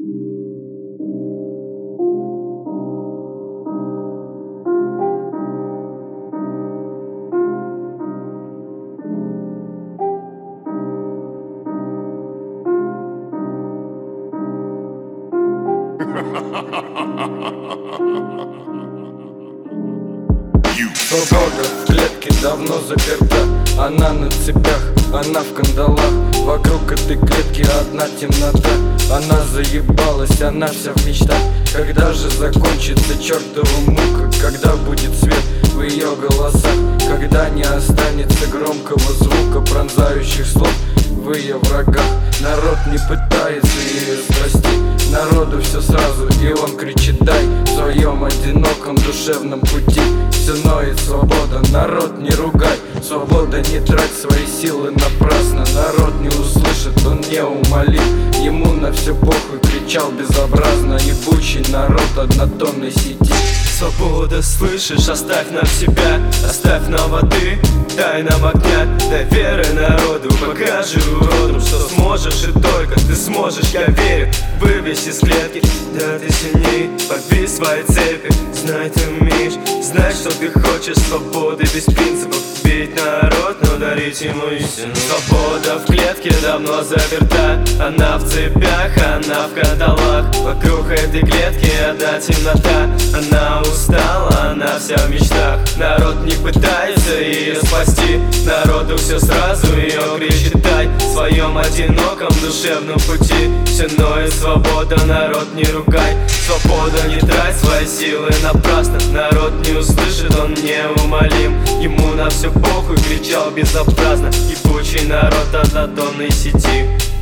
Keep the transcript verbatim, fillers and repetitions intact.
Свобода в клетке давно заперта. Она на цепях, она в кандалах. Вокруг этой клетки одна темнота. Она заебалась, она вся в мечтах. Когда же закончится чертова мука? Когда будет свет в ее голосах? Когда не останется громкого звука, пронзающих слов в ее врагах? Народ не пытается ее спасти. Народу все сразу, и он кричит: дай. В своем одиноком душевном пути все ноет свобода. Народ, не ругай, свобода, не трать свои силы напрасно. Народ не услышит, он неумолим. Ему на все похуй, кричал безобразно ебучий народ однотонной сети. Свобода, слышишь, оставь нам себя, оставь нам воды, дай нам огня, дай веры народу, покажи уродам, что сможешь, и только ты сможешь, я верю. Вывесь из клетки, да ты сильней, побей свои цепи, знай, ты умеешь, знай, что ты хочешь свободы без принципов. Бить народ, но дарить ему истину. Свобода в клетке давно заперта. Она в цепях, она в кандалах. Вокруг этой клетки одна темнота. Она устала, она вся в мечтах. Народ не пытается ее спасти. Народу все сразу, ее кричит дай. В своем одиноком душевном пути все ноет свобода, народ не ругай. Свобода, не трать свои силы напрасно. Народ не услышит, он неумолим. Ему на все похуй, кричал безобразно ебучий народ однотонной сети.